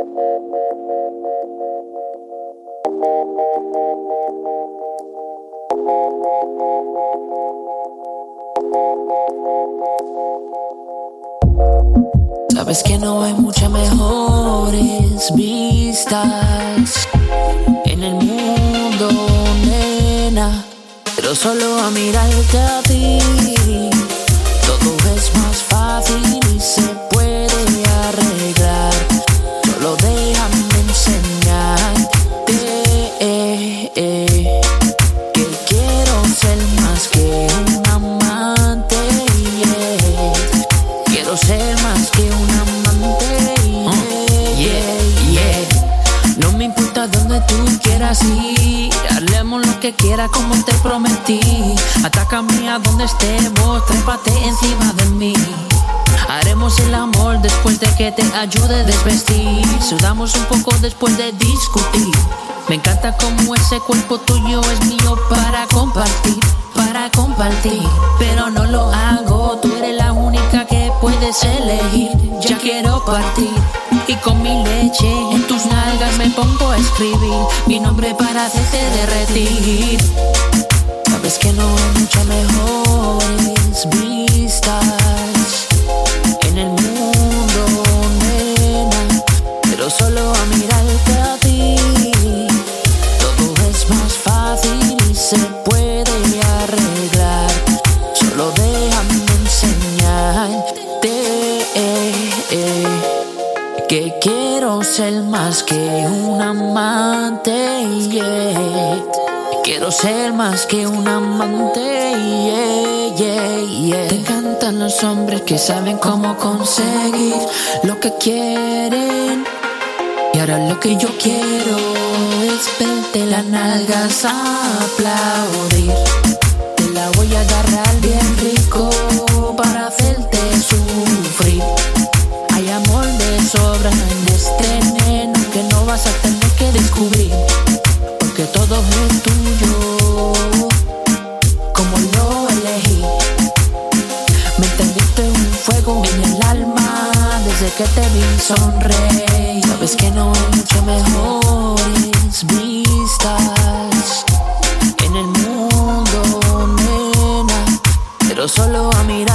Sabes que no hay muchas mejores vistas en el mundo, nena, pero solo a mirarte a ti todo es más fácil y se puede arreglar. Solo déjame enseñarte que quiero ser más que un amante, yeah. Quiero ser más que un amante, yeah. No me importa dónde tú quieras ir, hablemos lo que quieras como te prometí. Atácame a donde estemos, trépate encima de mí. Haremos el amor después de que te ayude a desvestir. Sudamos un poco después de discutir. Me encanta como ese cuerpo tuyo es mío para compartir. Pero no lo hago, tú eres la única que puedes elegir. Ya quiero partir y con mi leche en tus nalgas me pongo a escribir mi nombre para hacerte derretir. Sabes que no hay muchas mejores vistas en el mundo, nena, pero solo a mirarte a ti todo es más fácil y se puede arreglar. Solo déjame enseñarte que quiero ser más que un amante, yeah. Quiero ser más que un amante, yeah. Te encantan los hombres que saben cómo conseguir lo que quieren. Y ahora lo que yo quiero es verte las nalgas aplaudir. Te la voy a agarrar bien rico para hacerte sufrir. Hay amor de sobra en este neno que no vas a tener que descubrir, porque todo es tuyo como lo elegí. Me encendiste un fuego en el alma desde que te vi sonreír. Sabes que no hay muchas mejores vistas en el mundo, nena, pero solo a mirar